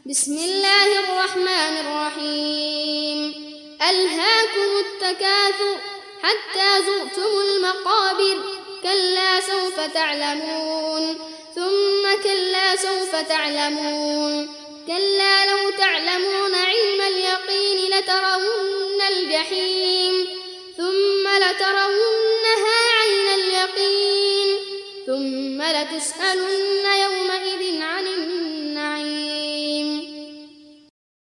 بسم الله الرحمن الرحيم. ألهاكم التكاثر حتى زرتم المقابر. كلا سوف تعلمون ثم كلا سوف تعلمون. كلا لو تعلمون علم اليقين لترون الجحيم ثم لترونها عين اليقين ثم لتسألن